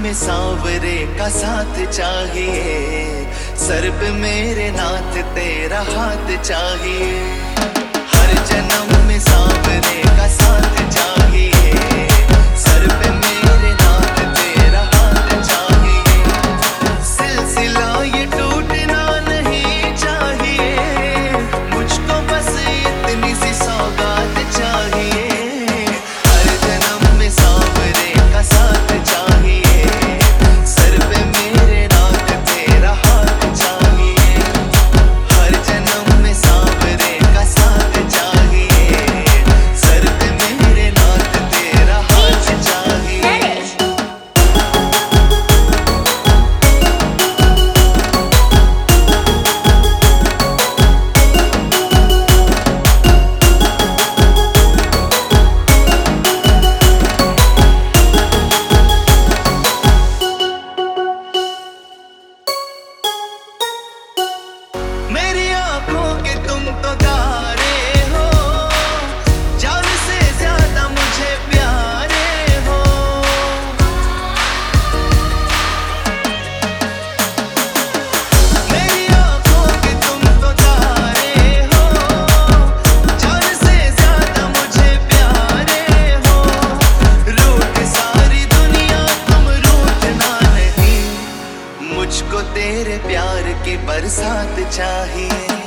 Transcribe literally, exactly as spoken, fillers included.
में सांवरे का साथ चाहिए, सर पे मेरे नाथ तेरा हाथ चाहिए। हर जन्म में सांवरे का साथ चाहिए, सर पे मेरे नाथ तेरा हाथ चाहिए। सिलसिला ये टूटना नहीं चाहिए, मुझको बस इतनी सी सौगात चाहिए। हर जन्म में सांवरे का साथ चाहिए, सर पे मेरे नाथ तेरा हाथ चाहिए। हर जन्म में सांवरे का साथ चाहिए, सर पे मेरे नाथ तेरा हाथ चाहिए। मेरी आंखों के तुम तो तारे हो, जान से ज्यादा मुझे प्यारे हो। मेरी आंखों के तुम तो तारे हो, जान से ज्यादा मुझे प्यारे हो। रूठ सारी दुनिया तुम रूठना नहीं, मुझको तेरे प्यार की बरसात चाहिए।